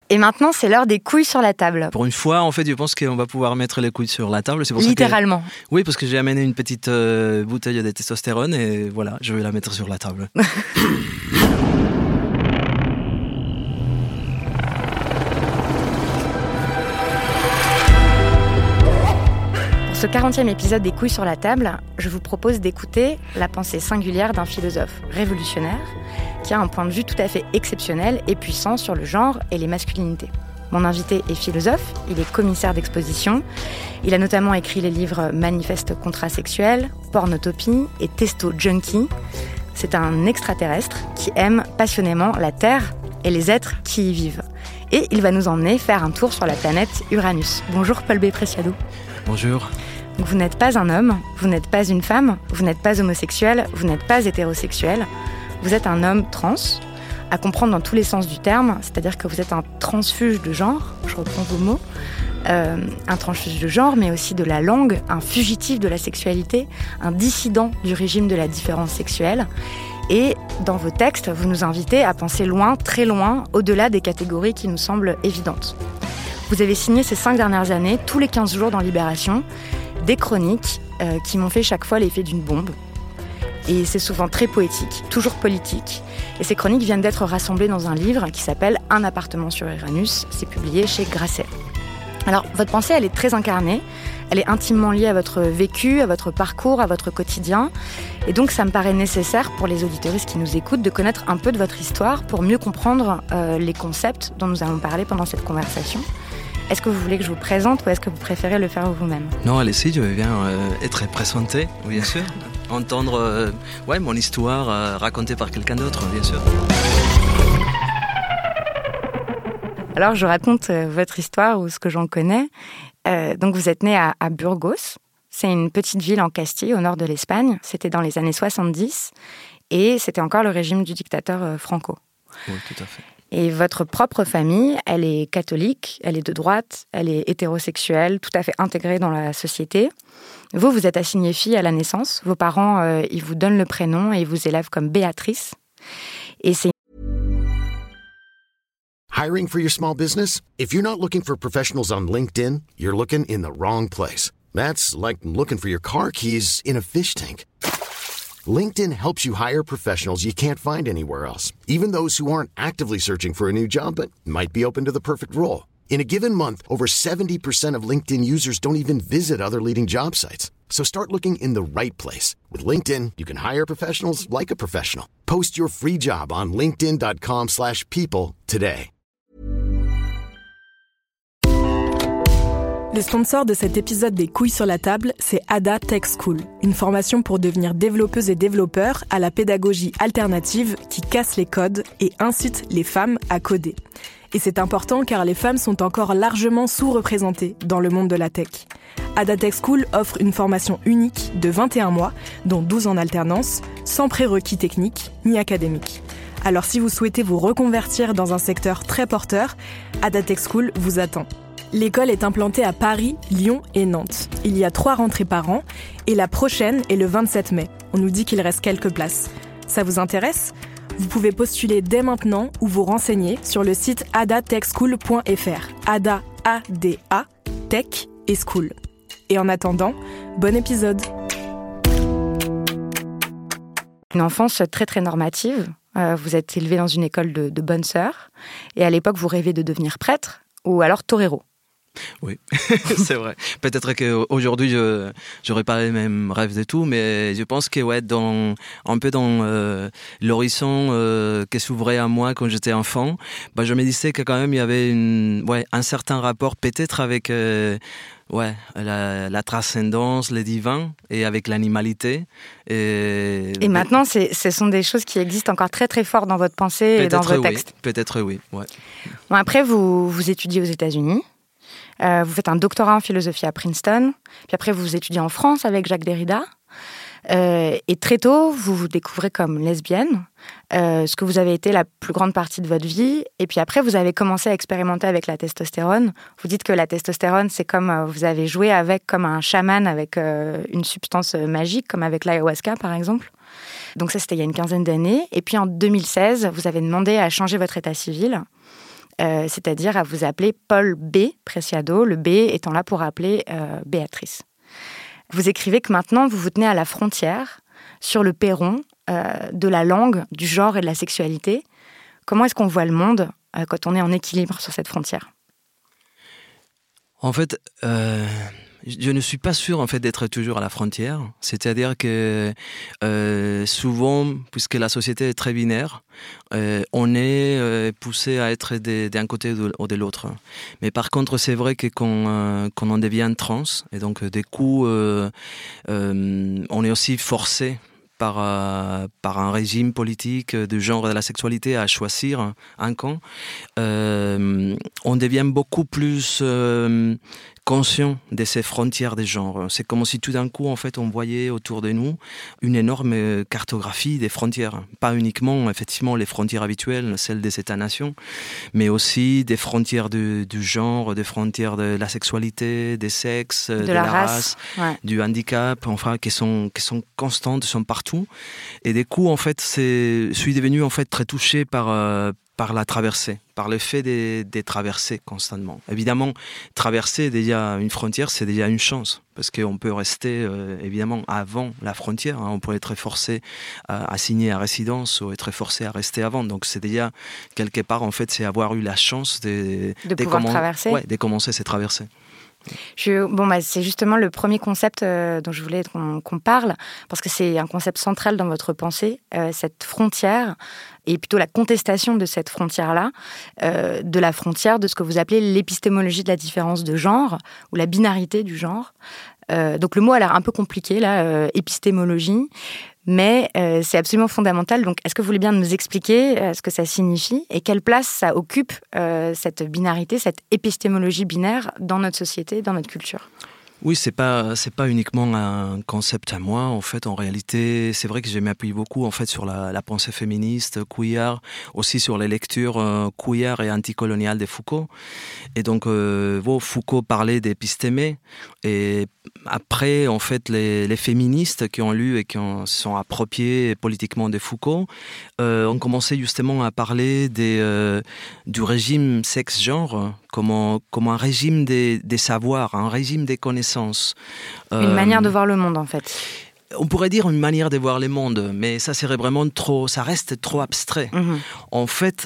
Et maintenant, c'est l'heure des couilles sur la table. Pour une fois, en fait, je pense qu'on va pouvoir mettre les couilles sur la table. C'est pour Littéralement. Ça que... Oui, parce que j'ai amené une petite bouteille de testostérone et voilà, je vais la mettre sur la table. Pour ce 40e épisode des couilles sur la table, je vous propose d'écouter la pensée singulière d'un philosophe révolutionnaire qui a un point de vue tout à fait exceptionnel et puissant sur le genre et les masculinités. Mon invité est philosophe, il est commissaire d'exposition. Il a notamment écrit les livres Manifeste contrasexuel, Pornotopie et Testo Junkie. C'est un extraterrestre qui aime passionnément la Terre et les êtres qui y vivent. Et il va nous emmener faire un tour sur la planète Uranus. Bonjour Paul B. Preciado. Bonjour. Donc vous n'êtes pas un homme, vous n'êtes pas une femme, vous n'êtes pas homosexuel, vous n'êtes pas hétérosexuel. Vous êtes un homme trans, à comprendre dans tous les sens du terme, c'est-à-dire que vous êtes un transfuge de genre, je reprends vos mots, un transfuge de genre, mais aussi de la langue, un fugitif de la sexualité, un dissident du régime de la différence sexuelle. Et dans vos textes, vous nous invitez à penser loin, très loin, au-delà des catégories qui nous semblent évidentes. Vous avez signé ces 5 dernières années, tous les 15 jours dans Libération, des chroniques qui m'ont fait chaque fois l'effet d'une bombe. Et c'est souvent très poétique, toujours politique. Et ces chroniques viennent d'être rassemblées dans un livre qui s'appelle « Un appartement sur Uranus ». C'est publié chez Grasset. Alors, votre pensée, elle est très incarnée. Elle est intimement liée à votre vécu, à votre parcours, à votre quotidien. Et donc, ça me paraît nécessaire pour les auditeuristes qui nous écoutent de connaître un peu de votre histoire pour mieux comprendre les concepts dont nous allons parler pendant cette conversation. Est-ce que vous voulez que je vous présente ou est-ce que vous préférez le faire vous-même ? Non, allez-y, je veux bien être présenté, bien sûr. Entendre mon histoire racontée par quelqu'un d'autre, bien sûr. Alors, je raconte votre histoire ou ce que j'en connais. Donc, vous êtes né à Burgos. C'est une petite ville en Castille, au nord de l'Espagne. C'était dans les années 70 et c'était encore le régime du dictateur Franco. Oui, tout à fait. Et votre propre famille, elle est catholique, elle est de droite, elle est hétérosexuelle, tout à fait intégrée dans la société. Vous, vous êtes assignée fille à la naissance. Vos parents, ils vous donnent le prénom et ils vous élèvent comme Béatrice. Et c'est... Hiring for your small business? If you're not looking for professionals on LinkedIn, you're looking in the wrong place. That's like looking for your car keys in a fish tank. LinkedIn helps you hire professionals you can't find anywhere else, even those who aren't actively searching for a new job but might be open to the perfect role. In a given month, over 70% of LinkedIn users don't even visit other leading job sites. So start looking in the right place. With LinkedIn, you can hire professionals like a professional. Post your free job on linkedin.com/people today. Le sponsor de cet épisode des couilles sur la table, c'est Ada Tech School, une formation pour devenir développeuse et développeur à la pédagogie alternative qui casse les codes et incite les femmes à coder. Et c'est important car les femmes sont encore largement sous-représentées dans le monde de la tech. Ada Tech School offre une formation unique de 21 mois, dont 12 en alternance, sans prérequis techniques ni académiques. Alors si vous souhaitez vous reconvertir dans un secteur très porteur, Ada Tech School vous attend. L'école est implantée à Paris, Lyon et Nantes. Il y a 3 rentrées par an et la prochaine est le 27 mai. On nous dit qu'il reste quelques places. Ça vous intéresse ? Vous pouvez postuler dès maintenant ou vous renseigner sur le site adatechschool.fr. Ada, A-D-A, Tech et School. Et en attendant, bon épisode. Une enfance très très normative. Vous êtes élevé dans une école de bonnes sœurs. Et à l'époque, vous rêvez de devenir prêtre ou alors torero. Oui, c'est vrai. Peut-être qu'aujourd'hui, j'aurais pas les mêmes rêves et tout, mais je pense que un peu dans l'horizon qui s'ouvrait à moi quand j'étais enfant, je me disais que quand même il y avait un certain rapport peut-être avec la transcendance, le divin et avec l'animalité. Et maintenant, ce sont des choses qui existent encore très très fort dans votre pensée et dans vos textes. Peut-être oui. Ouais. Bon, après, vous étudiez aux États-Unis. Vous faites un doctorat en philosophie à Princeton. Puis après, vous étudiez en France avec Jacques Derrida. Et très tôt, vous vous découvrez comme lesbienne, ce que vous avez été la plus grande partie de votre vie. Et puis après, vous avez commencé à expérimenter avec la testostérone. Vous dites que la testostérone, c'est comme vous avez joué avec comme un chaman avec une substance magique, comme avec l'ayahuasca, par exemple. Donc ça, c'était il y a une quinzaine d'années. Et puis en 2016, vous avez demandé à changer votre état civil. c'est-à-dire à vous appeler Paul B. Preciado, le B étant là pour appeler Béatrice. Vous écrivez que maintenant, vous vous tenez à la frontière, sur le perron de la langue, du genre et de la sexualité. Comment est-ce qu'on voit le monde quand on est en équilibre sur cette frontière ? En fait, je ne suis pas sûr en fait d'être toujours à la frontière. C'est-à-dire que souvent, puisque la société est très binaire, on est poussé à être d'un côté ou de l'autre. Mais par contre, c'est vrai que quand on devient trans, et donc des coups, on est aussi forcé par un régime politique de genre et de la sexualité à choisir un camp, on devient beaucoup plus conscient de ces frontières des genres. C'est comme si tout d'un coup, en fait, on voyait autour de nous une énorme cartographie des frontières. Pas uniquement, effectivement, les frontières habituelles, celles des États-nations, mais aussi des frontières du genre, des frontières de la sexualité, des sexes, de la race, ouais. Du handicap, enfin, qui sont constantes, sont partout. Et du coup, en fait, je suis devenu en fait très touché par la traversée, par le fait de traverser constamment. Évidemment, traverser déjà une frontière, c'est déjà une chance, parce qu'on peut rester, évidemment, avant la frontière. Hein, on pourrait être forcé à signer à résidence ou être forcé à rester avant. Donc, c'est déjà, quelque part, en fait, c'est avoir eu la chance de pouvoir traverser. Ouais, de commencer ces traversées. C'est justement le premier concept dont je voulais qu'on parle, parce que c'est un concept central dans votre pensée, cette frontière, et plutôt la contestation de cette frontière-là, de la frontière de ce que vous appelez l'épistémologie de la différence de genre, ou la binarité du genre. Donc le mot a l'air un peu compliqué, là, épistémologie, mais c'est absolument fondamental. Donc est-ce que vous voulez bien nous expliquer ce que ça signifie et quelle place ça occupe, cette binarité, cette épistémologie binaire dans notre société, dans notre culture ? Oui, c'est pas uniquement un concept à moi. En fait, en réalité, c'est vrai que je m'appuie beaucoup en fait sur la pensée féministe, queer, aussi sur les lectures queer et anticoloniales de Foucault. Et donc, Foucault parlait d'épistémé. Et après, en fait, les féministes qui ont lu et qui se sont appropriés politiquement de Foucault ont commencé justement à parler du régime sexe-genre comme un régime des savoirs, un régime des connaissances. Une manière de voir le monde, en fait. On pourrait dire une manière de voir le monde, mais ça serait vraiment ça reste trop abstrait. Mmh. En fait,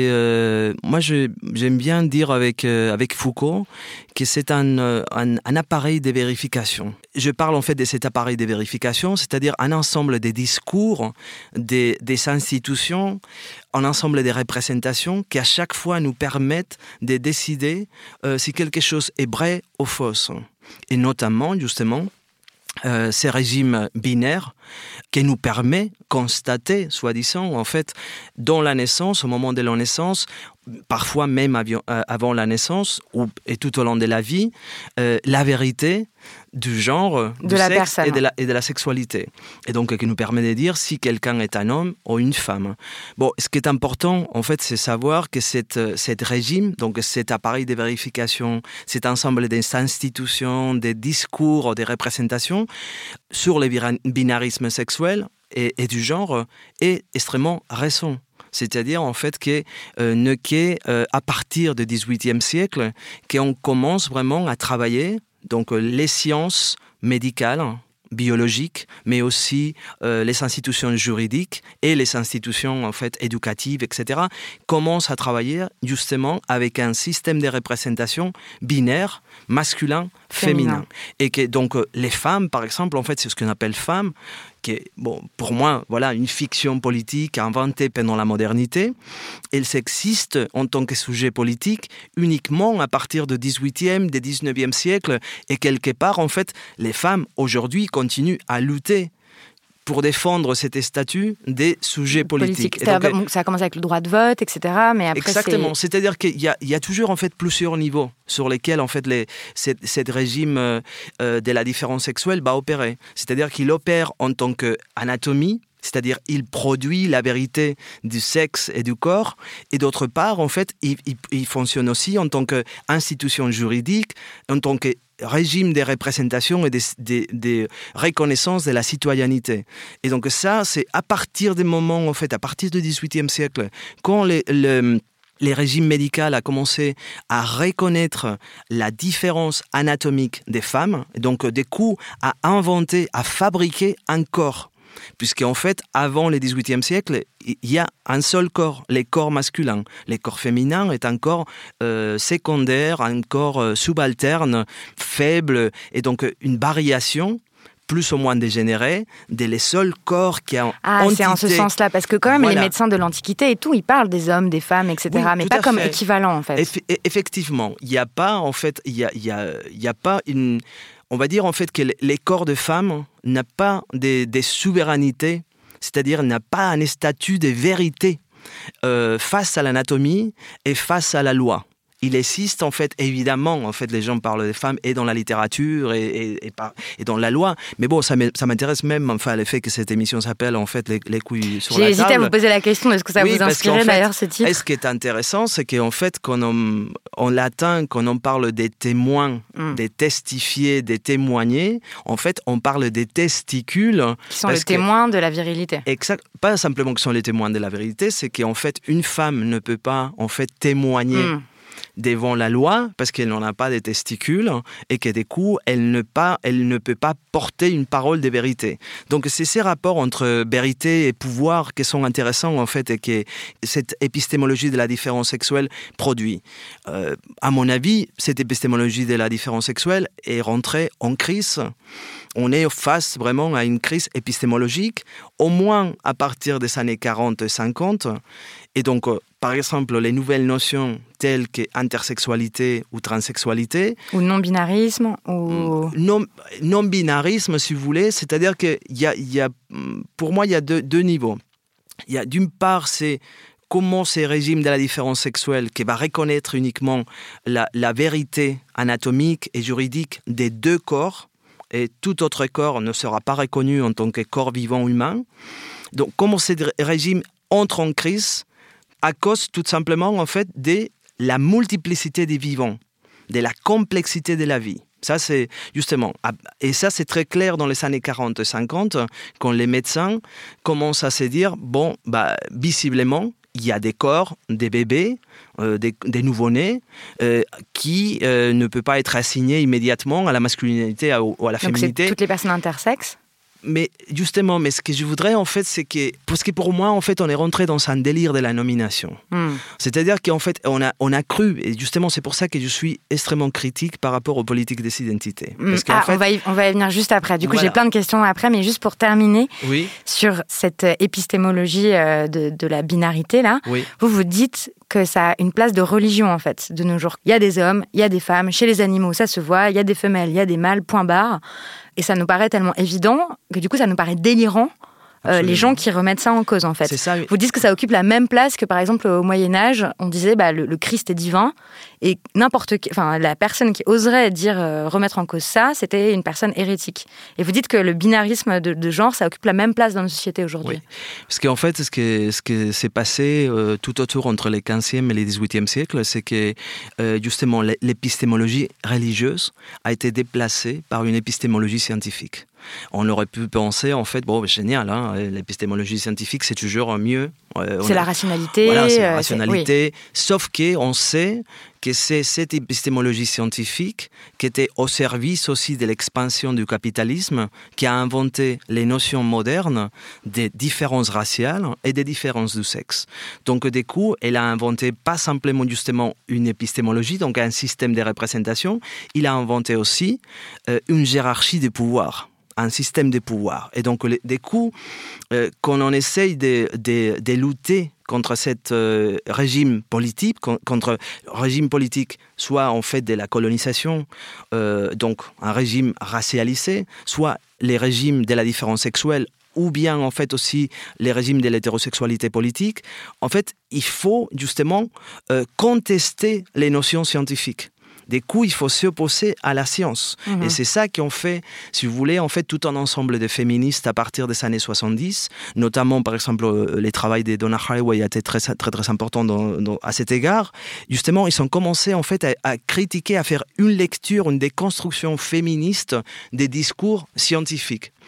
moi j'aime bien dire avec Foucault que c'est un appareil de vérification. Je parle en fait de cet appareil de vérification, c'est-à-dire un ensemble de discours, des institutions, un ensemble de représentations qui à chaque fois nous permettent de décider si quelque chose est vrai ou faux. Et notamment, justement, ces régimes binaires qui nous permet de constater, soi-disant, en fait, dans la naissance, au moment de la naissance, parfois même avant la naissance et tout au long de la vie, la vérité du genre, du sexe et de la sexualité. Et donc, qui nous permet de dire si quelqu'un est un homme ou une femme. Bon, ce qui est important, en fait, c'est savoir que cet régime, donc cet appareil de vérification, cet ensemble des institutions, des discours, des représentations sur le binarisme sexuel et du genre est extrêmement récent. C'est-à-dire, en fait, qu'à partir du XVIIIe siècle, qu'on commence vraiment à travailler donc les sciences médicales, biologiques, mais aussi les institutions juridiques et les institutions en fait éducatives, etc., commencent à travailler justement avec un système de représentation binaire, masculin, féminin. Et que donc les femmes, par exemple, en fait, c'est ce qu'on appelle femmes, qui est, pour moi, voilà, une fiction politique inventée pendant la modernité. Elle s'existe en tant que sujet politique uniquement à partir du XVIIIe, du XIXe siècle. Et quelque part, en fait, les femmes, aujourd'hui, continuent à lutter pour défendre cet statut des sujets politiques. Ça a commencé avec le droit de vote, etc. Mais après, exactement. C'est-à-dire qu'il y a toujours en fait plusieurs niveaux sur lesquels en fait cet régime de la différence sexuelle va opérer. C'est-à-dire qu'il opère en tant qu'anatomie, c'est-à-dire il produit la vérité du sexe et du corps, et d'autre part, en fait, il fonctionne aussi en tant qu'institution juridique, en tant que régime des représentations et des reconnaissances de la citoyenneté. Et donc ça, c'est à partir des moments, en fait, à partir du XVIIIe siècle, quand les régimes médicaux ont commencé à reconnaître la différence anatomique des femmes, donc du coup à inventer, à fabriquer un corps. Puisqu'en fait, avant le XVIIIe siècle, il y a un seul corps, les corps masculins. Les corps féminins est un corps secondaire, un corps subalterne, faible, et donc une variation plus ou moins dégénéré, les seuls corps qui ont entité. C'est en ce sens-là, parce que quand même, les médecins de l'Antiquité et tout, ils parlent des hommes, des femmes, etc., oui, mais pas comme équivalent, en fait. Effectivement, il n'y a pas, en fait, il y a pas une... On va dire, en fait, que les corps de femmes n'ont pas des souverainetés, c'est-à-dire n'a pas un statut de vérité face à l'anatomie et face à la loi. Il existe, en fait, évidemment, en fait, les gens parlent des femmes et dans la littérature et dans la loi. Mais bon, ça m'intéresse même, enfin, le fait que cette émission s'appelle, en fait, les couilles sur la table. J'ai hésité à vous poser la question, est-ce que ça vous inspirait d'ailleurs, ce titre? Et ce qui est intéressant, c'est qu'en fait, en latin, quand on parle des témoins, des testifiés, des témoignés, en fait, on parle des testicules. Qui sont les témoins de la virilité. Exact. Pas simplement qui sont les témoins de la vérité, c'est qu'en fait, une femme ne peut pas, en fait, témoigner devant la loi parce qu'elle n'en a pas de testicules et que du coup elle ne peut pas porter une parole de vérité. Donc c'est ces rapports entre vérité et pouvoir qui sont intéressants en fait et que cette épistémologie de la différence sexuelle produit. À mon avis, cette épistémologie de la différence sexuelle est rentrée en crise. On est face vraiment à une crise épistémologique, au moins à partir des années 40 et 50. Et donc, par exemple, les nouvelles notions telles qu'intersexualité ou transsexualité. Ou non-binarisme. Ou... Non-binarisme, si vous voulez. C'est-à-dire qu'il y a, pour moi, il y a deux niveaux. Il y a d'une part, c'est comment ces régimes de la différence sexuelle qui va reconnaître uniquement la vérité anatomique et juridique des deux corps, et tout autre corps ne sera pas reconnu en tant que corps vivant humain. Donc, comment ces régimes entrent en crise à cause, tout simplement, en fait, de la multiplicité des vivants, de la complexité de la vie. Ça, c'est justement... Et ça, c'est très clair dans les années 40-50, quand les médecins commencent à se dire, bon, visiblement, il y a des corps, des bébés, des nouveau-nés, qui ne peuvent pas être assignés immédiatement à la masculinité ou à la féminité. Donc c'est toutes les personnes intersexes ? Mais justement, ce que je voudrais en fait, c'est que, parce que pour moi, en fait, on est rentré dans un délire de la nomination. C'est-à-dire qu'en fait, on a cru, et justement, c'est pour ça que je suis extrêmement critique par rapport aux politiques des identités. Parce qu'en fait, on va y venir juste après. Du coup, j'ai plein de questions après, mais juste pour terminer sur cette épistémologie de la binarité là, vous dites que ça a une place de religion en fait de nos jours. Il y a des hommes, il y a des femmes, chez les animaux ça se voit, il y a des femelles, il y a des mâles, point barre. Et ça nous paraît tellement évident que du coup ça nous paraît délirant les gens qui remettent ça en cause en fait. C'est ça, oui. Vous dites que ça occupe la même place que par exemple au Moyen-Âge, on disait le Christ est divin et la personne qui oserait dire remettre en cause ça, c'était une personne hérétique. Et vous dites que le binarisme de genre, ça occupe la même place dans nos sociétés aujourd'hui. Oui. Parce qu'en fait, ce qui s'est passé tout autour entre les 15e et les 18e siècles, c'est que justement l'épistémologie religieuse a été déplacée par une épistémologie scientifique. On aurait pu penser, en fait, génial, hein, l'épistémologie scientifique, c'est toujours mieux. C'est la rationalité. Voilà, c'est la rationalité. Sauf qu'on sait que c'est cette épistémologie scientifique qui était au service aussi de l'expansion du capitalisme, qui a inventé les notions modernes des différences raciales et des différences du sexe. Donc, du coup, elle a inventé pas simplement justement une épistémologie, donc un système de représentation, il a inventé aussi une hiérarchie de pouvoir. Un système de pouvoir. Et donc, du coup, quand on essaye de lutter contre ce régime politique, contre régime politique, soit en fait de la colonisation, donc un régime racialisé, soit les régimes de la différence sexuelle, ou bien en fait aussi les régimes de l'hétérosexualité politique, en fait, il faut justement contester les notions scientifiques. Du coup, il faut s'opposer à la science. Et c'est ça qu'on fait, si vous voulez, en fait, tout un ensemble de féministes à partir des années 70, notamment, par exemple, les travaux de Donna Haraway a été très, très, très important à cet égard. Justement, ils ont commencé, en fait, à critiquer, à faire une lecture, une déconstruction féministe des discours scientifiques.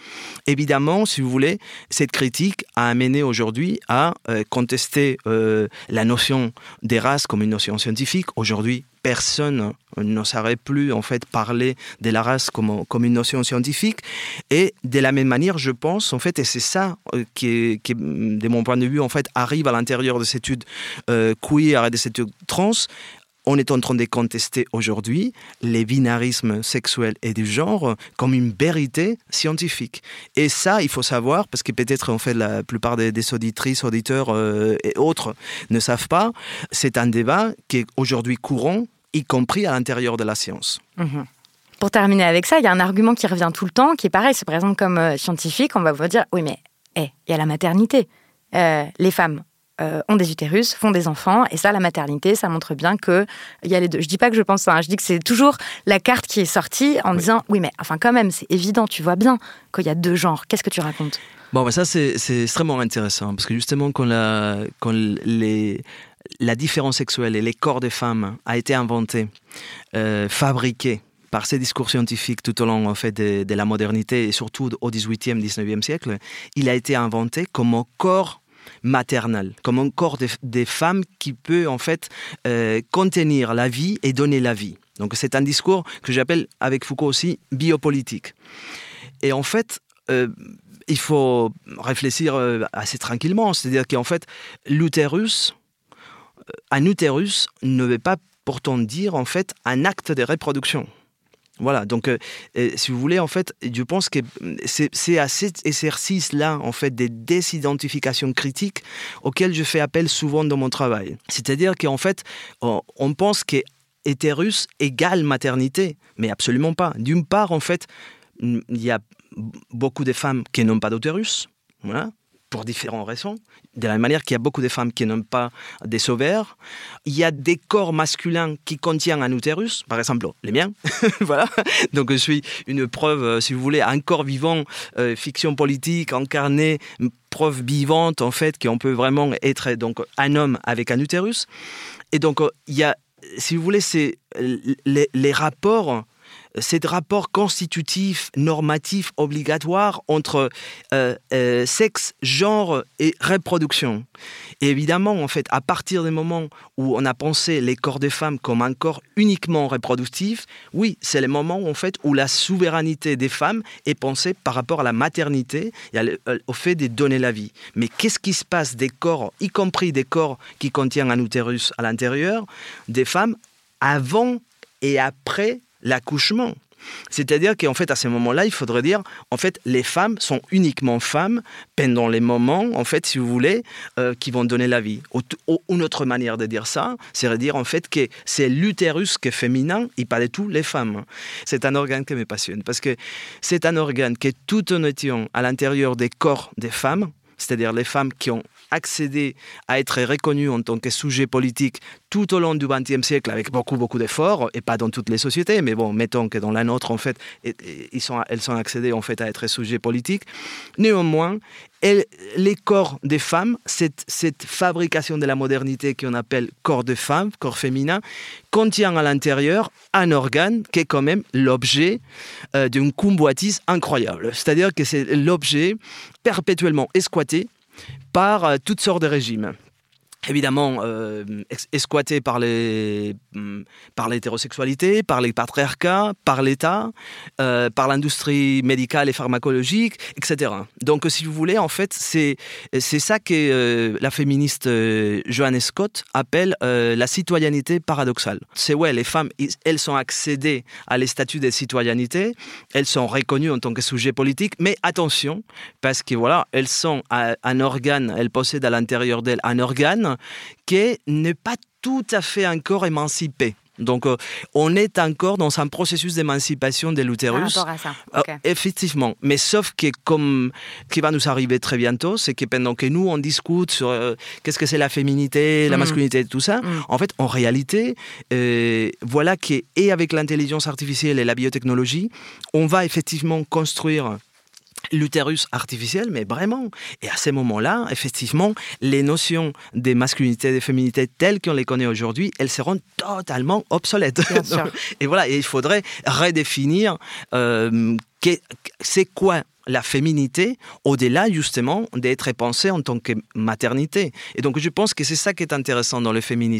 Évidemment, si vous voulez, cette critique a amené aujourd'hui à contester la notion des races comme une notion scientifique. Aujourd'hui, personne n'oserait plus en fait parler de la race comme une notion scientifique. Et de la même manière, je pense, en fait, et c'est ça qui, de mon point de vue, en fait, arrive à l'intérieur de cette étude queer et de cette étude trans. On est en train de contester aujourd'hui les binarismes sexuels et du genre comme une vérité scientifique. Et ça, il faut savoir, parce que peut-être en fait la plupart des auditrices, auditeurs et autres ne savent pas, c'est un débat qui est aujourd'hui courant, y compris à l'intérieur de la science. Mmh. Pour terminer avec ça, il y a un argument qui revient tout le temps, qui est pareil, c'est par exemple comme scientifique, on va vous dire, oui mais il y a la maternité, les femmes ont des utérus, font des enfants, et ça, la maternité, ça montre bien qu'il y a les deux. Je dis pas que je pense ça, je dis que c'est toujours la carte qui est sortie en disant, oui mais enfin quand même, c'est évident, tu vois bien qu'il y a deux genres. Qu'est-ce que tu racontes ? Bon, ça c'est extrêmement intéressant, parce que justement quand la différence sexuelle et les corps des femmes a été inventé, fabriqué par ces discours scientifiques tout au long en fait, de la modernité, et surtout au XVIIIe, XIXe siècle, il a été inventé comme un corps maternel, comme un corps des femmes qui peut en fait contenir la vie et donner la vie. Donc c'est un discours que j'appelle avec Foucault aussi biopolitique. Et en fait, il faut réfléchir assez tranquillement, c'est-à-dire qu'en fait un utérus ne veut pas pourtant dire en fait un acte de reproduction. Voilà, donc si vous voulez, en fait, je pense que c'est à cet exercice-là, en fait, de désidentification critique auquel je fais appel souvent dans mon travail. C'est-à-dire qu'en fait, on pense qu'hétérus égale maternité, mais absolument pas. D'une part, en fait, il y a beaucoup de femmes qui n'ont pas d'utérus, voilà, pour différentes raisons. De la même manière qu'il y a beaucoup de femmes qui n'ont pas des ovaires. Il y a des corps masculins qui contiennent un utérus, par exemple les miens. Voilà. Donc je suis une preuve, si vous voulez, un corps vivant, fiction politique, incarné, une preuve vivante en fait, qu'on peut vraiment être donc un homme avec un utérus. Et donc il y a, si vous voulez, c'est les rapports. Ces rapports constitutifs, normatifs, obligatoires entre sexe, genre et reproduction. Et évidemment, en fait, à partir du moment où on a pensé les corps des femmes comme un corps uniquement reproductif, oui, c'est le moment en fait où la souveraineté des femmes est pensée par rapport à la maternité et au fait de donner la vie. Mais qu'est-ce qui se passe des corps, y compris des corps qui contiennent un utérus à l'intérieur, des femmes avant et après l'accouchement? C'est-à-dire qu'en fait, à ce moment-là, il faudrait dire, en fait, les femmes sont uniquement femmes pendant les moments, en fait, si vous voulez, qui vont donner la vie. Une autre manière de dire ça, c'est de dire, en fait, que c'est l'utérus qui est féminin et pas du tout les femmes. C'est un organe qui me passionne, parce que c'est un organe qui est tout en étant à l'intérieur des corps des femmes, c'est-à-dire les femmes qui ont accédé à être reconnues en tant que sujet politique tout au long du XXe siècle avec beaucoup d'efforts, et pas dans toutes les sociétés, mais bon, mettons que dans la nôtre, en fait, elles sont accédées en fait, à être sujets politiques. Néanmoins, les corps des femmes, cette fabrication de la modernité qu'on appelle corps de femme, corps féminin, contient à l'intérieur un organe qui est quand même l'objet d'une convoitise incroyable. C'est-à-dire que c'est l'objet perpétuellement exploité par toutes sortes de régimes. Évidemment, exploité par l'hétérosexualité, par les patriarcats, par l'État, par l'industrie médicale et pharmacologique, etc. Donc, si vous voulez, en fait, c'est ça que la féministe Joanne Scott appelle la citoyenneté paradoxale. C'est les femmes, elles sont accédées à les statuts de citoyenneté, elles sont reconnues en tant que sujet politique, mais attention, parce que voilà, elles sont un organe, elles possèdent à l'intérieur d'elles un organe qui n'est pas tout à fait encore émancipé. Donc, on est encore dans un processus d'émancipation de l'utérus. Par rapport à ça. Okay. Effectivement. Mais sauf que, comme qui va nous arriver très bientôt, c'est que pendant que nous, on discute sur qu'est-ce que c'est la féminité, la masculinité, tout ça, en fait, en réalité, voilà qu'avec l'intelligence artificielle et la biotechnologie, on va effectivement construire l'utérus artificiel, mais vraiment. Et à ces moments-là, effectivement, les notions des masculinités et des féminités telles qu'on les connaît aujourd'hui, elles seront totalement obsolètes. Bien sûr. Et voilà, et il faudrait redéfinir c'est quoi la féminité, au-delà justement d'être pensée en tant que maternité. Et donc je pense que c'est ça qui est intéressant dans le féminisme.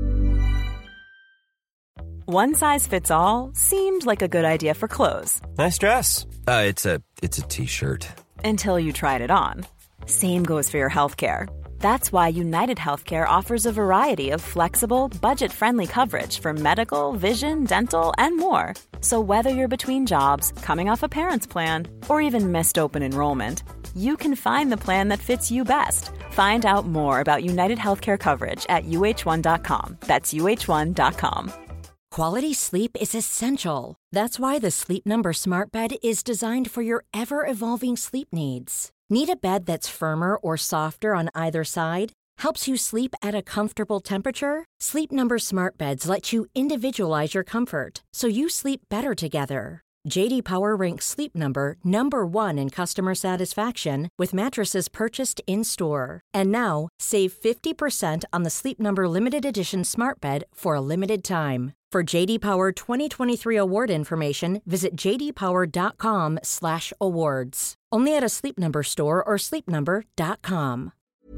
One size fits all seemed like a good idea for clothes. Nice dress. It's a t-shirt. Until you tried it on. Same goes for your healthcare. That's why United Healthcare offers a variety of flexible, budget-friendly coverage for medical, vision, dental, and more. So whether you're between jobs, coming off a parent's plan, or even missed open enrollment, you can find the plan that fits you best. Find out more about United Healthcare coverage at uh1.com. That's uh1.com. Quality sleep is essential. That's why the Sleep Number Smart Bed is designed for your ever-evolving sleep needs. Need a bed that's firmer or softer on either side? Helps you sleep at a comfortable temperature? Sleep Number Smart Beds let you individualize your comfort, so you sleep better together. J.D. Power ranks Sleep Number number 1 in customer satisfaction with mattresses purchased in-store. And now, save 50% on the Sleep Number Limited Edition Smart Bed for a limited time. For J.D. Power 2023 award information, visit jdpower.com/awards. Only at a Sleep Number store or sleepnumber.com.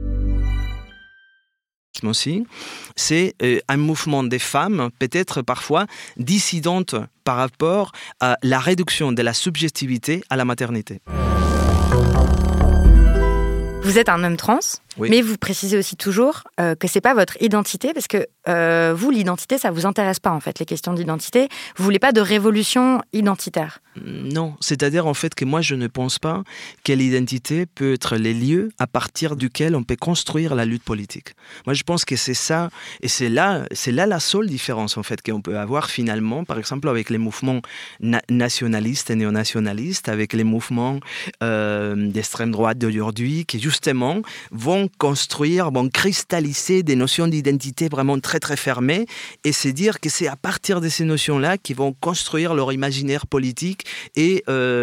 Aussi, c'est un mouvement des femmes, peut-être parfois dissidentes par rapport à la réduction de la subjectivité à la maternité. Vous êtes un homme trans, oui. Mais vous précisez aussi toujours que c'est pas votre identité, parce que vous, l'identité, ça vous intéresse pas en fait, les questions d'identité. Vous voulez pas de révolution identitaire. Non, c'est-à-dire en fait que moi je ne pense pas que l'identité peut être les lieux à partir duquel on peut construire la lutte politique. Moi je pense que c'est ça, et c'est là la seule différence en fait qu'on peut avoir finalement, par exemple avec les mouvements nationalistes et néonationalistes, avec les mouvements d'extrême droite d'aujourd'hui, qui justement vont cristalliser des notions d'identité vraiment très très fermées, et c'est dire que c'est à partir de ces notions-là qu'ils vont construire leur imaginaire politique et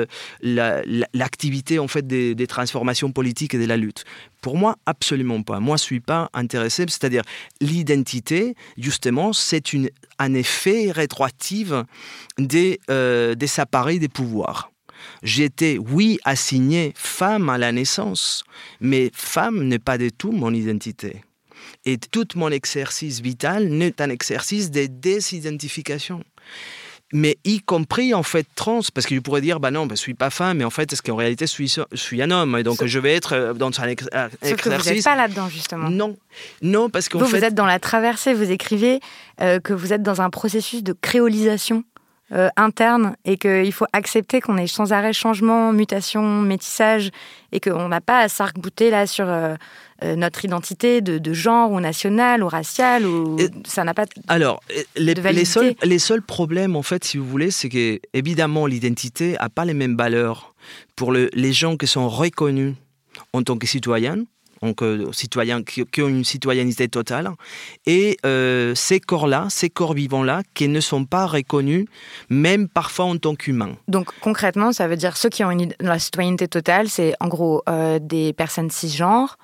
l'activité en fait des transformations politiques et de la lutte. Pour moi, absolument pas. Moi, je suis pas intéressé. C'est-à-dire, l'identité, justement, c'est un effet rétroactif des appareils des pouvoirs. J'étais, oui, assignée femme à la naissance, mais femme n'est pas du tout mon identité. Et tout mon exercice vital n'est un exercice de désidentification. Mais y compris en fait trans, parce que je pourrais dire, je suis pas femme, mais en fait, est-ce qu'en réalité, je suis un homme, et donc je vais être dans un exercice. Sauf que vous n'êtes pas là-dedans, justement. Non, parce qu'en fait... Vous êtes dans la traversée, vous écrivez que vous êtes dans un processus de créolisation interne, et qu'il faut accepter qu'on ait sans arrêt changement, mutation, métissage, et qu'on n'a pas à s'arc-bouter là sur notre identité de genre ou nationale ou raciale, ou ça n'a pas alors de validité. les seuls problèmes en fait, si vous voulez, c'est que évidemment l'identité a pas les mêmes valeurs pour les gens qui sont reconnus en tant que citoyens. Donc citoyens qui ont une citoyenneté totale, et ces corps-là, ces corps vivants-là, qui ne sont pas reconnus, même parfois en tant qu'humains. Donc concrètement, ça veut dire ceux qui ont la citoyenneté totale, c'est en gros des personnes cisgenres.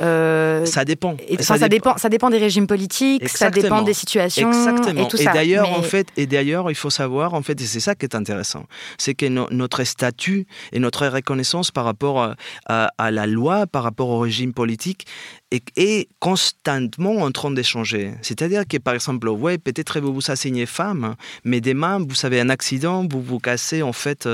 Ça dépend. Ça dépend des régimes politiques, exactement. Ça dépend des situations. Exactement. Et tout ça. D'ailleurs, et d'ailleurs, il faut savoir, en fait, et c'est ça qui est intéressant, c'est que notre statut et notre reconnaissance par rapport à la loi, par rapport au régime politique, est constamment en train de changer. C'est-à-dire que, par exemple, ouais, peut-être vous vous assignez femme, mais demain, vous avez un accident, vous vous cassez, en fait...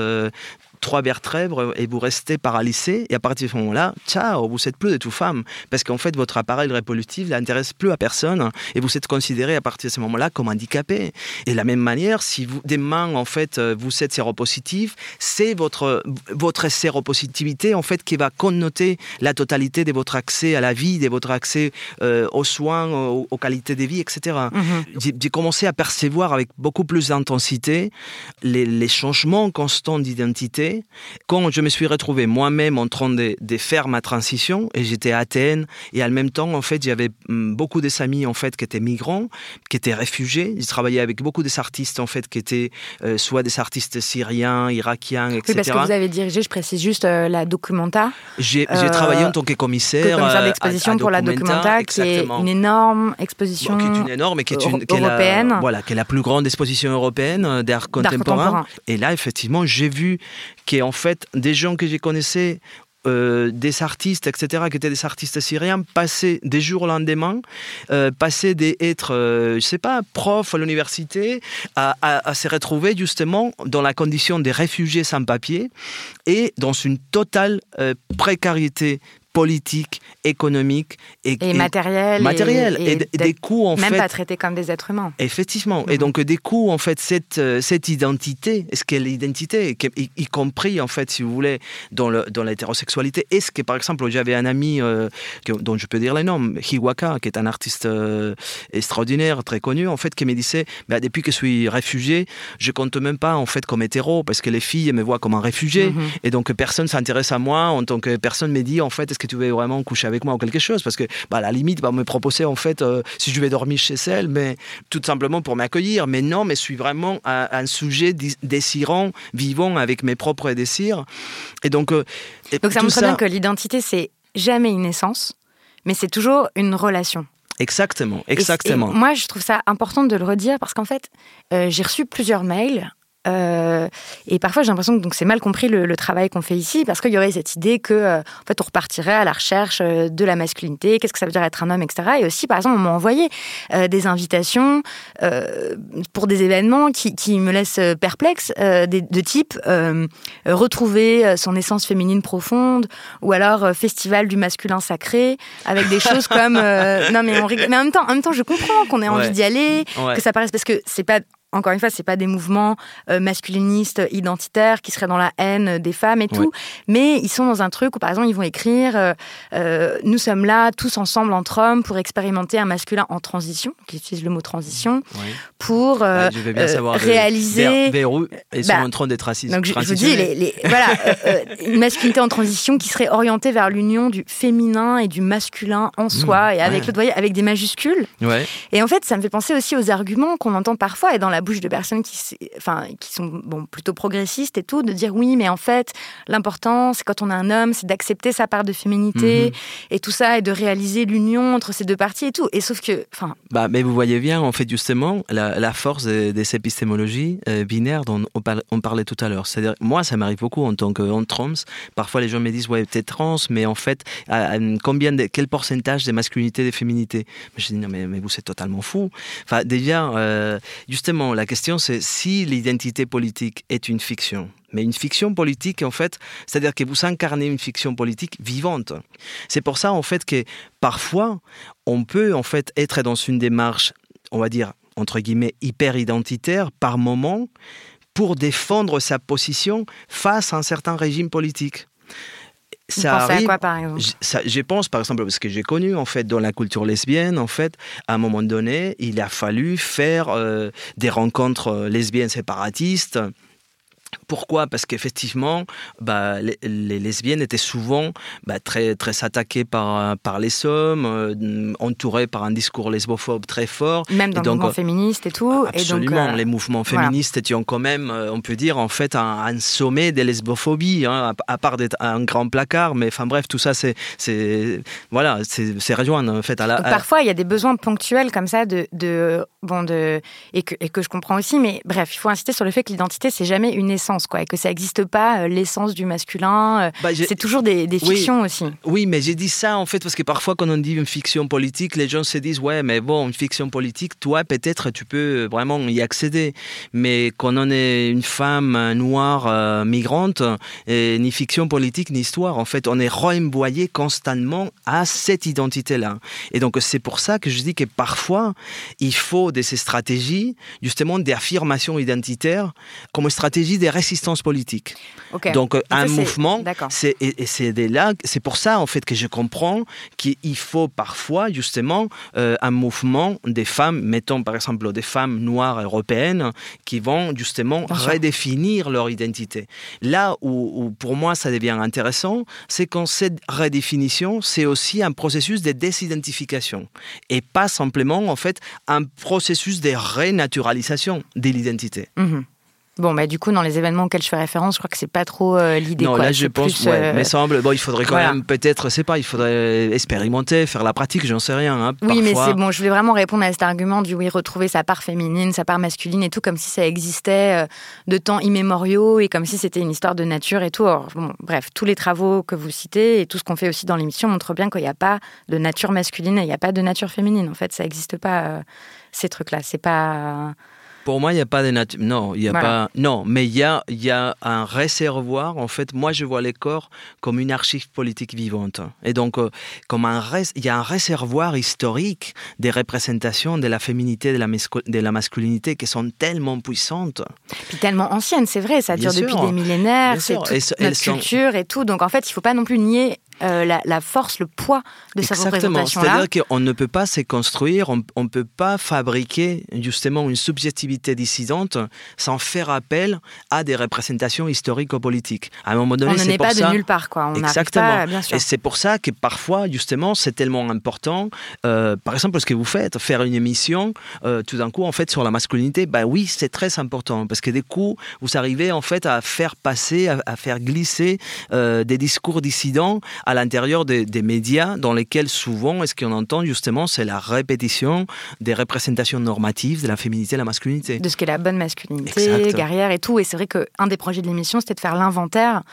3 vertèbres et vous restez paralysé, et à partir de ce moment-là, ciao, vous n'êtes plus du tout femme, parce qu'en fait votre appareil reproductif n'intéresse plus à personne, et vous êtes considéré à partir de ce moment-là comme handicapé. Et de la même manière, si vous demain en fait vous êtes séropositif, c'est votre séropositivité en fait qui va connoter la totalité de votre accès à la vie, de votre accès aux soins, aux qualités de vie, etc. J'ai commencé à percevoir avec beaucoup plus d'intensité les changements constants d'identité après, quand je me suis retrouvé moi-même en train de faire ma transition, et j'étais à Athènes, et en même temps, en fait, j'avais beaucoup des amis, en fait, qui étaient migrants, qui étaient réfugiés. J'ai travaillé avec beaucoup des artistes, en fait, qui étaient soit des artistes syriens, irakiens, etc. Oui, parce que vous avez dirigé, je précise juste, la Documenta. J'ai travaillé en tant que commissaire d'exposition pour la Documenta, qui est une énorme exposition qui est une énorme, et qui est européenne. Qui est la plus grande exposition européenne d'art contemporain. Et là, effectivement, j'ai vu qu'en fait, des gens que je connaissais, des artistes, etc., qui étaient des artistes syriens, passaient des jours au lendemain, passaient d'être, je sais pas, prof à l'université, à se retrouver justement dans la condition des réfugiés sans papier et dans une totale précarité politique, économique et matériel. Et des coûts, en fait... Même pas traités comme des êtres humains. Effectivement. Et donc, des coûts, en fait, cette identité, est-ce qu'elle est l'identité, y compris, en fait, si vous voulez, dans l'hétérosexualité, est-ce que, par exemple, j'avais un ami dont je peux dire les noms, Hiwaka, qui est un artiste extraordinaire, très connu, en fait, qui me disait, depuis que je suis réfugié, je compte même pas, en fait, comme hétéro, parce que les filles me voient comme un réfugié, et donc personne s'intéresse à moi, en tant que personne me dit, en fait, est-ce que tu veux vraiment coucher avec moi ou quelque chose, parce que à la limite me proposer en fait si je vais dormir chez elle, mais tout simplement pour m'accueillir, mais non, mais je suis vraiment un sujet désirant, vivant avec mes propres désirs, et donc ça montre bien que l'identité c'est jamais une essence, mais c'est toujours une relation. Exactement. Et moi je trouve ça important de le redire, parce qu'en fait j'ai reçu plusieurs mails. Et parfois j'ai l'impression que donc c'est mal compris le travail qu'on fait ici, parce qu'il y aurait cette idée que en fait on repartirait à la recherche de la masculinité, qu'est-ce que ça veut dire être un homme, etc. Et aussi par exemple on m'a envoyé des invitations pour des événements qui me laissent perplexe, de type retrouver son essence féminine profonde, ou alors festival du masculin sacré, avec des choses comme non mais on rigole, mais en même temps je comprends qu'on ait envie d'y aller, que ça paraisse, parce que c'est pas, encore une fois, c'est pas des mouvements masculinistes, identitaires, qui seraient dans la haine des femmes et tout, mais ils sont dans un truc où, par exemple, ils vont écrire nous sommes là, tous ensemble, entre hommes, pour expérimenter un masculin en transition, qui utilise le mot transition, pour je vais bien savoir réaliser... Vers où ils sont en train d'être racistes. Donc je vous dis, une masculinité en transition qui serait orientée vers l'union du féminin et du masculin en soi, et avec l'autre, vous voyez, avec des majuscules. Et en fait, ça me fait penser aussi aux arguments qu'on entend parfois, et dans la bouche de personnes qui sont plutôt progressistes et tout, de dire oui, mais en fait, l'important, c'est quand on est un homme, c'est d'accepter sa part de féminité et tout ça, et de réaliser l'union entre ces deux parties et tout. Et sauf que... mais vous voyez bien, en fait, justement, la force des épistémologies binaires dont on parlait tout à l'heure. C'est-à-dire, moi, ça m'arrive beaucoup en tant qu'homme trans. Parfois, les gens me disent, ouais, t'es trans, mais en fait, quel pourcentage de masculinité et de féminité? Je dis, non, mais vous, c'est totalement fou. Enfin, déjà, justement, la question, c'est si l'identité politique est une fiction. Mais une fiction politique, en fait, c'est-à-dire que vous incarnez une fiction politique vivante. C'est pour ça, en fait, que parfois, on peut, en fait, être dans une démarche, on va dire, entre guillemets, hyper-identitaire par moment, pour défendre sa position face à un certain régime politique. Vous pensez à quoi, par exemple? Je pense, par exemple, parce que j'ai connu, en fait, dans la culture lesbienne, en fait, à un moment donné, il a fallu faire des rencontres lesbiennes séparatistes. Pourquoi ? Parce qu'effectivement, les lesbiennes étaient souvent très, très attaquées par les hommes, entourées par un discours lesbophobe très fort. Même dans le mouvement féministe et tout. Absolument, et donc, les mouvements féministes étaient quand même, on peut dire, en fait, un sommet de lesbophobie, hein, à part d'être un grand placard. Mais enfin bref, tout ça, c'est rejoindre, en fait. Parfois, il y a des besoins ponctuels comme ça et que je comprends aussi. Mais bref, il faut insister sur le fait que l'identité, c'est jamais une essence, quoi, et que ça n'existe pas, l'essence du masculin. C'est toujours des fictions aussi. Oui, mais j'ai dit ça en fait parce que parfois quand on dit une fiction politique, les gens se disent ouais, mais bon, une fiction politique, toi peut-être tu peux vraiment y accéder. Mais quand on est une femme noire migrante, ni fiction politique ni histoire, en fait, on est renvoyé constamment à cette identité-là. Et donc c'est pour ça que je dis que parfois il faut de ces stratégies justement d'affirmation identitaire comme stratégie de résistance résistance politique. Okay. Donc un mouvement, c'est pour ça en fait que je comprends qu'il faut parfois justement un mouvement des femmes, mettons par exemple des femmes noires européennes qui vont justement redéfinir leur identité. Là où pour moi ça devient intéressant, c'est qu'en cette redéfinition, c'est aussi un processus de désidentification et pas simplement en fait un processus de renaturalisation de l'identité. Mm-hmm. Bon, du coup, dans les événements auxquels je fais référence, je crois que c'est pas trop l'idée. Non, quoi. là, je pense, plus, mais semble, il faudrait quand même, peut-être, il faudrait expérimenter, faire la pratique, j'en sais rien. Hein, oui, parfois. Mais c'est bon, je voulais vraiment répondre à cet argument du retrouver sa part féminine, sa part masculine et tout, comme si ça existait de temps immémoriaux et comme si c'était une histoire de nature et tout. Alors, bon, bref, tous les travaux que vous citez et tout ce qu'on fait aussi dans l'émission montrent bien qu'il n'y a pas de nature masculine et il n'y a pas de nature féminine. En fait, ça n'existe pas, ces trucs-là. C'est pas... Pour moi, il n'y a pas de nature. Non, il y a pas. Non, mais il y a un réservoir. En fait, moi, je vois les corps comme une archive politique vivante. Et donc, il y a un réservoir historique des représentations de la féminité, de la masculinité qui sont tellement puissantes. Puis tellement anciennes, c'est vrai. Ça dure depuis des millénaires. C'est toute notre culture et tout. Donc, en fait, il ne faut pas non plus nier la force, le poids de cette représentation-là. C'est-à-dire qu'on ne peut pas se construire, on ne peut pas fabriquer justement une subjectivité dissidente sans faire appel à des représentations historico-politiques. À un moment donné, on n'en est pas de nulle part, quoi. Exactement. Bien sûr. Et c'est pour ça que parfois, justement, c'est tellement important. Par exemple, ce que vous faites, faire une émission, tout d'un coup, en fait, sur la masculinité, oui, c'est très important parce que du coup, vous arrivez en fait à faire passer, à faire glisser des discours dissidents à l'intérieur des médias dans lesquels souvent, ce qu'on entend justement, c'est la répétition des représentations normatives de la féminité et la masculinité. De ce qu'est la bonne masculinité, guerrière et tout. Et c'est vrai qu'un des projets de l'émission, c'était de faire l'inventaire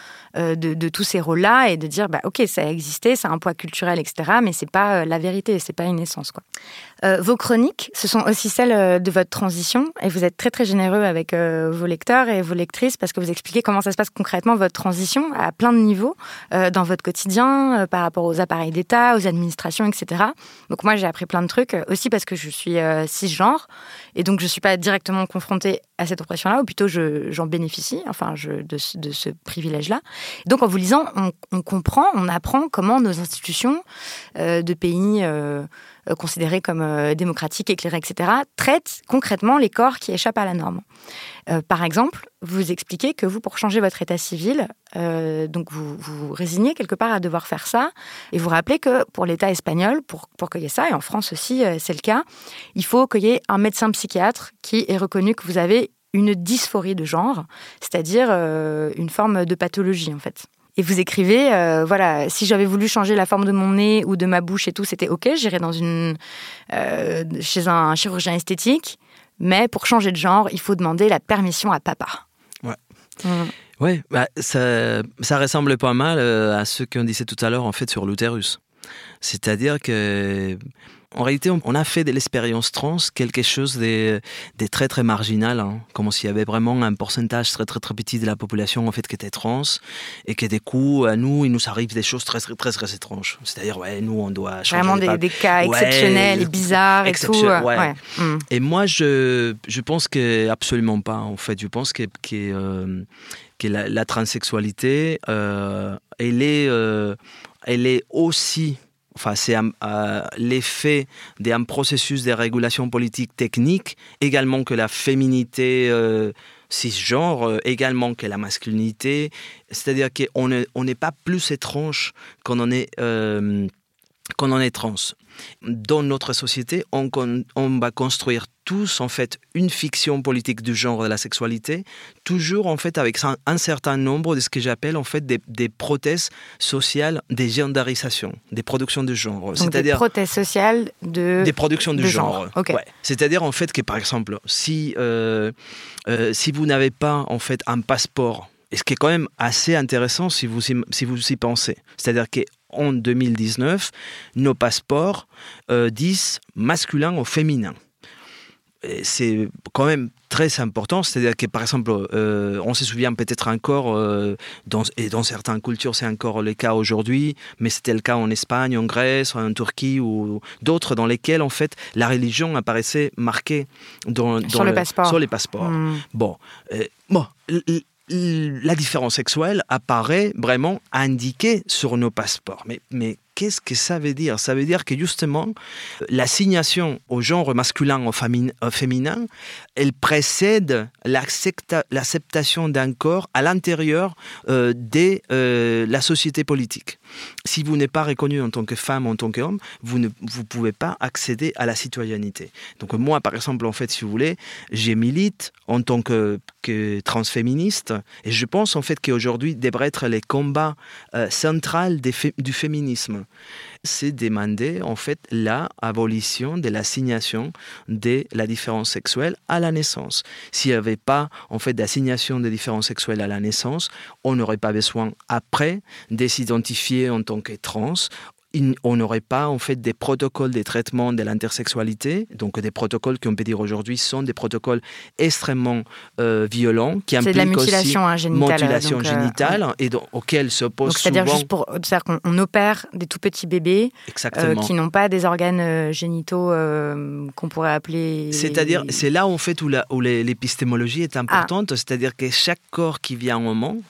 de tous ces rôles-là et de dire, ok, ça a existé, ça a un poids culturel, etc., mais c'est pas la vérité, c'est pas une essence, quoi. Vos chroniques, ce sont aussi celles de votre transition et vous êtes très très généreux avec vos lecteurs et vos lectrices parce que vous expliquez comment ça se passe concrètement votre transition à plein de niveaux dans votre quotidien par rapport aux appareils d'État, aux administrations, etc. Donc moi j'ai appris plein de trucs aussi parce que je suis cisgenre et donc je suis pas directement confrontée à cette oppression-là ou plutôt j'en bénéficie, de ce privilège-là. Donc en vous lisant, on comprend, on apprend comment nos institutions de pays considérés comme démocratiques, éclairés, etc., traitent concrètement les corps qui échappent à la norme. Par exemple, vous expliquez que vous, pour changer votre état civil, donc vous résignez quelque part à devoir faire ça, et vous rappelez que pour l'État espagnol, pour qu'il y ait ça, et en France aussi c'est le cas, il faut qu'il y ait un médecin psychiatre qui ait reconnu que vous avez une dysphorie de genre, c'est-à-dire une forme de pathologie en fait. Et vous écrivez, si j'avais voulu changer la forme de mon nez ou de ma bouche et tout, c'était OK, j'irais chez un chirurgien esthétique. Mais pour changer de genre, il faut demander la permission à papa. Ouais. Ouais, ça ressemble pas mal à ce qu'on disait tout à l'heure en fait sur l'utérus. C'est-à-dire que en réalité, on a fait de l'expérience trans quelque chose de très très marginal, hein, comme s'il y avait vraiment un pourcentage très très très petit de la population en fait qui était trans, et que du coup, à nous, il nous arrive des choses très très très, très étranges. C'est-à-dire, nous, on doit changer. Vraiment des cas exceptionnels et bizarres et tout. Ouais. Et moi, je pense que absolument pas. En fait, je pense que la transsexualité, elle est aussi. C'est l'effet d'un processus de régulation politique technique, également que la féminité cisgenre, également que la masculinité. C'est-à-dire qu'on n'est pas plus étrange qu'on en est trans. Dans notre société, on va construire tous en fait une fiction politique du genre de la sexualité, toujours en fait avec un certain nombre de ce que j'appelle en fait des prothèses sociales de genderisation, des productions de genre. Donc c'est-à-dire des prothèses sociales des productions de genre. Okay. Ouais. C'est-à-dire en fait que par exemple, si vous n'avez pas en fait un passeport, et ce qui est quand même assez intéressant si vous y pensez, c'est-à-dire qu'en 2019, nos passeports disent masculin ou féminin. Et c'est quand même très important, c'est-à-dire que par exemple, on se souvient peut-être encore, dans certaines cultures c'est encore le cas aujourd'hui, mais c'était le cas en Espagne, en Grèce, en Turquie ou d'autres dans lesquels en fait la religion apparaissait marquée sur les passeports. la différence sexuelle apparaît vraiment indiquée sur nos passeports. Mais qu'est-ce que ça veut dire ? Ça veut dire que justement, l'assignation au genre masculin ou féminin, elle précède l'acceptation d'un corps à l'intérieur de la société politique. Si vous n'êtes pas reconnu en tant que femme ou en tant qu'homme, vous ne pouvez pas accéder à la citoyenneté. Donc moi, par exemple, en fait, si vous voulez, j'ai milite en tant que transféministe, et je pense en fait qu'aujourd'hui devrait être les combats centraux du féminisme. C'est demander en fait l'abolition de l'assignation de la différence sexuelle à la naissance. S'il n'y avait pas en fait d'assignation de différence sexuelle à la naissance, on n'aurait pas besoin après de s'identifier en tant que trans. On n'aurait pas en fait des protocoles de traitement de l'intersexualité, donc des protocoles qu'on peut dire aujourd'hui sont des protocoles extrêmement violents qui impliquent de la mutilation aussi mutilation génitale et auxquels s'opposent souvent. C'est-à-dire qu'on opère des tout petits bébés qui n'ont pas des organes génitaux qu'on pourrait appeler. C'est-à-dire c'est là en fait où l'épistémologie est importante, c'est-à-dire que chaque corps qui vient au monde,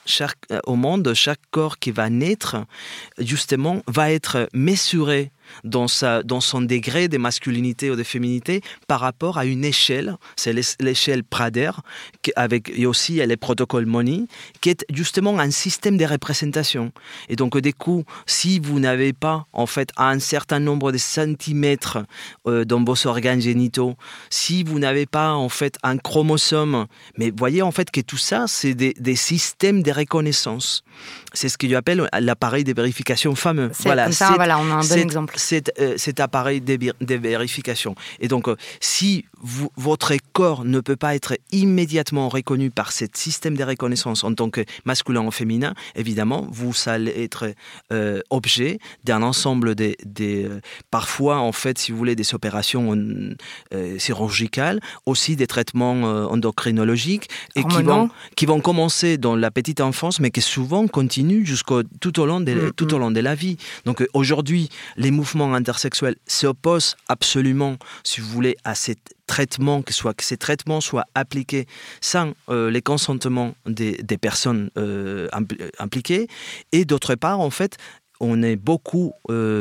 chaque corps qui va naître, justement, va être mesuré dans son degré de masculinité ou de féminité par rapport à une échelle, c'est l'échelle Prader, et aussi les protocoles Money, qui est justement un système de représentation. Et donc, du coup, si vous n'avez pas, en fait, un certain nombre de centimètres dans vos organes génitaux, si vous n'avez pas, en fait, un chromosome, mais voyez, en fait, que tout ça, c'est des systèmes de reconnaissance. C'est ce que j'appelle l'appareil de vérification fameux. Comme ça, on a un bon exemple. Cet appareil de vérification. Et donc, si votre corps ne peut pas être immédiatement reconnu par ce système de reconnaissance en tant que masculin ou féminin, évidemment, vous allez être objet d'un ensemble parfois, en fait, si vous voulez, des opérations chirurgicales, aussi des traitements endocrinologiques, et qui vont commencer dans la petite enfance, mais qui souvent continuent tout au long de la vie. Donc, aujourd'hui, les mouvements intersexuels s'opposent absolument, si vous voulez, à ces traitements, que ces traitements soient appliqués sans les consentements des personnes impliquées. Et d'autre part, en fait, on est beaucoup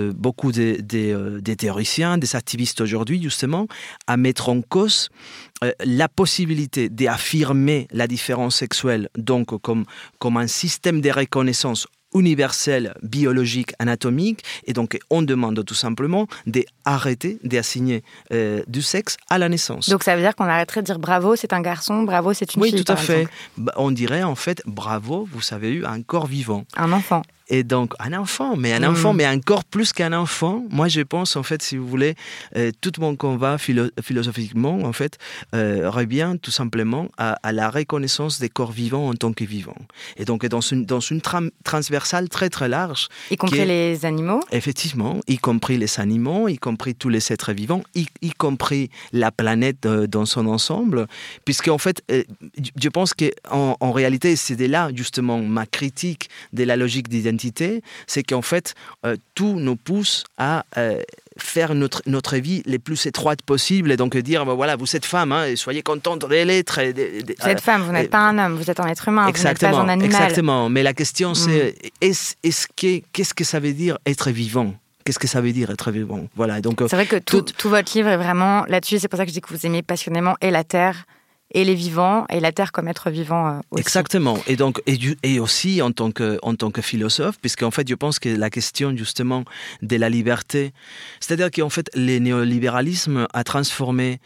des théoriciens, des activistes aujourd'hui, justement, à mettre en cause la possibilité d'affirmer la différence sexuelle, donc comme un système de reconnaissance universel, biologique, anatomique, et donc on demande tout simplement d'arrêter d'assigner du sexe à la naissance. Donc ça veut dire qu'on arrêterait de dire bravo, c'est un garçon, bravo, c'est une fille. Oui, tout à fait. On dirait en fait bravo, vous avez eu un corps vivant. Un enfant. Et donc, un enfant, mais encore plus qu'un enfant. Moi, je pense, en fait, si vous voulez, tout mon combat philosophiquement, en fait, revient tout simplement à la reconnaissance des corps vivants en tant que vivants. Et donc, dans une transversale très, très large. Y compris les animaux ? Effectivement, y compris les animaux, y compris tous les êtres vivants, y compris la planète dans son ensemble. Puisqu'en fait, je pense qu'en réalité, c'est de là, justement, ma critique de la logique d'identité, c'est qu'en fait, tout nous pousse à faire notre vie les plus étroite possible, et donc dire, voilà, vous êtes femme, hein, et soyez contente de l'être. Vous êtes femme, vous n'êtes pas un homme, vous êtes un être humain, vous n'êtes pas un animal. Exactement, mais la question c'est, qu'est-ce que ça veut dire être vivant ? Qu'est-ce que ça veut dire être vivant ? Voilà, donc, c'est vrai que tout votre livre est vraiment là-dessus, c'est pour ça que je dis que vous aimez passionnément et la Terre, et les vivants, et la Terre comme être vivant aussi. Exactement. Et donc, et aussi en tant que philosophe, puisqu'en fait, je pense que la question justement de la liberté, c'est-à-dire qu'en fait, le néolibéralisme a transformé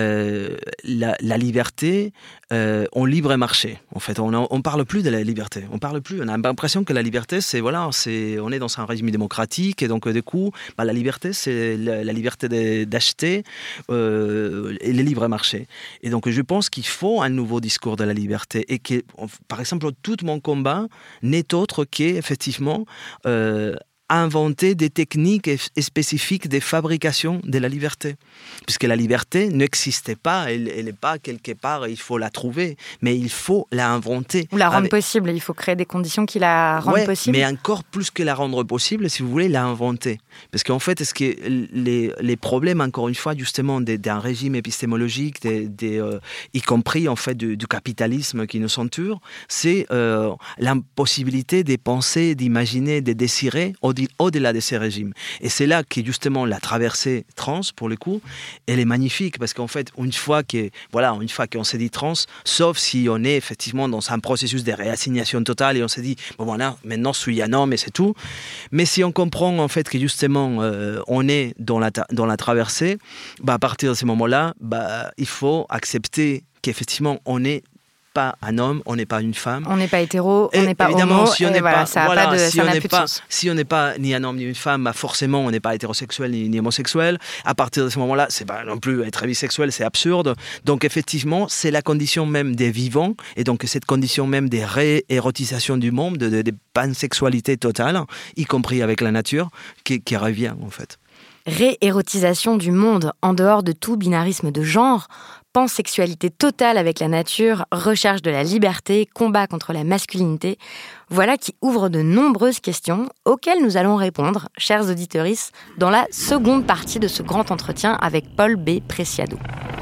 la liberté en libre marché. En fait, on parle plus de la liberté. On a l'impression que la liberté, on est dans un régime démocratique, et donc du coup, la liberté, c'est la liberté d'acheter et le libre marché. Et donc, je pense qu'il faut un nouveau discours de la liberté, et que, par exemple, tout mon combat n'est autre qu'effectivement inventer des techniques spécifiques de fabrication de la liberté. Puisque la liberté n'existait pas, elle n'est pas quelque part, il faut la trouver, mais il faut la inventer. Ou la rendre possible, il faut créer des conditions qui la rendent possible. Mais encore plus que la rendre possible, si vous voulez, la inventer. Parce qu'en fait, est-ce que les problèmes, encore une fois, justement, d'un régime épistémologique, y compris en fait du capitalisme qui nous entoure, c'est l'impossibilité de penser, d'imaginer, de désirer au-delà de ces régimes. Et c'est là que justement la traversée trans, pour le coup, elle est magnifique, parce qu'en fait, une fois qu'on s'est dit trans, sauf si on est effectivement dans un processus de réassignation totale et on s'est dit, bon voilà, maintenant je suis un homme et c'est tout. Mais si on comprend en fait que justement on est dans la traversée, à partir de ce moment-là, il faut accepter qu'effectivement on n'est pas un homme, on n'est pas une femme. On n'est pas hétéro, on n'est pas homo, si on n'est pas, ça n'a plus de sens. Si on n'est pas ni un homme ni une femme, forcément on n'est pas hétérosexuel ni homosexuel. À partir de ce moment-là, c'est pas non plus être bisexuel, c'est absurde. Donc effectivement, c'est la condition même des vivants, et donc cette condition même des réérotisation du monde, de pansexualité totale, y compris avec la nature, qui revient en fait. Réérotisation du monde en dehors de tout binarisme de genre, pansexualité totale avec la nature, recherche de la liberté, combat contre la masculinité, voilà qui ouvre de nombreuses questions auxquelles nous allons répondre, chers auditeuristes, dans la seconde partie de ce grand entretien avec Paul B. Preciado.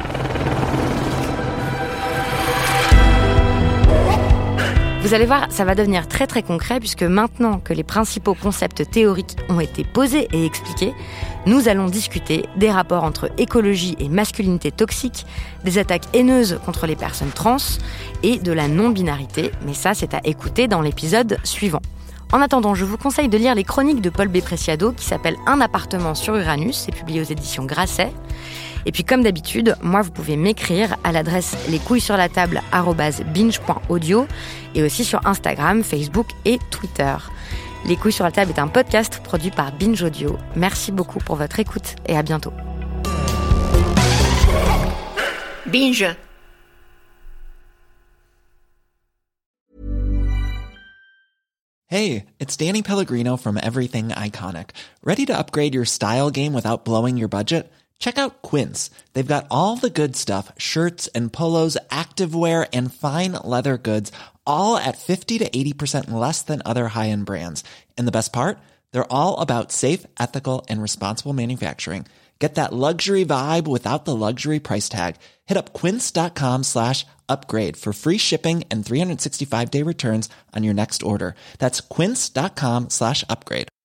Vous allez voir, ça va devenir très très concret puisque maintenant que les principaux concepts théoriques ont été posés et expliqués, nous allons discuter des rapports entre écologie et masculinité toxique, des attaques haineuses contre les personnes trans et de la non-binarité. Mais ça, c'est à écouter dans l'épisode suivant. En attendant, je vous conseille de lire les chroniques de Paul B. Preciado qui s'appellent Un appartement sur Uranus, c'est publié aux éditions Grasset. Et puis comme d'habitude, moi vous pouvez m'écrire à l'adresse lescouillessurlatable@binge.audio et aussi sur Instagram, Facebook et Twitter. Les couilles sur la table est un podcast produit par Binge Audio. Merci beaucoup pour votre écoute et à bientôt. Binge. Hey, it's Danny Pellegrino from Everything Iconic. Ready to upgrade your style game without blowing your budget? Check out Quince. They've got all the good stuff, shirts and polos, activewear, and fine leather goods, all at 50 to 80% less than other high-end brands. And the best part? They're all about safe, ethical, and responsible manufacturing. Get that luxury vibe without the luxury price tag. Hit up quince.com/upgrade for free shipping and 365-day returns on your next order. That's quince.com/upgrade.